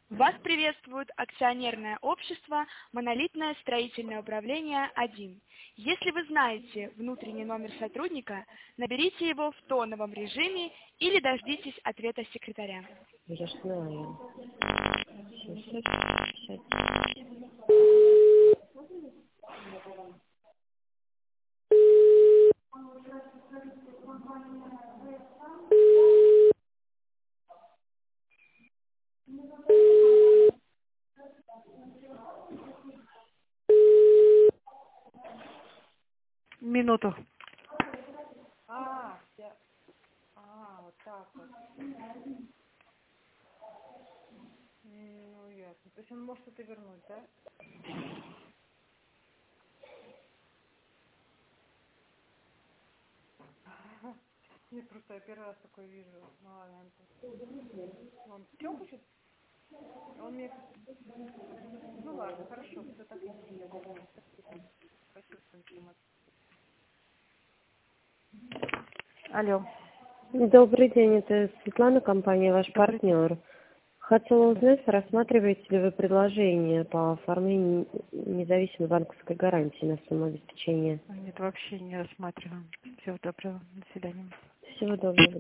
Вас приветствует акционерное общество «Монолитное строительное управление 1». Если вы знаете внутренний номер сотрудника, наберите его в тоновом режиме или дождитесь ответа секретаря. Я ж знаю. 760. Минуту. Вот так вот. Ну, ясно. То есть он может это вернуть, да? Я просто первый раз такое вижу. Ну ладно. Он все хочет? Он мне... Ну ладно, хорошо, все так и сделаем. Спасибо за информацию. Алло. Добрый день, это Светлана, компания «Ваш партнер». Хотела узнать, рассматриваете ли вы предложение по оформлению независимой банковской гарантии на сумму обеспечения? Нет, вообще не рассматриваем. Всего доброго. До свидания. Всего доброго.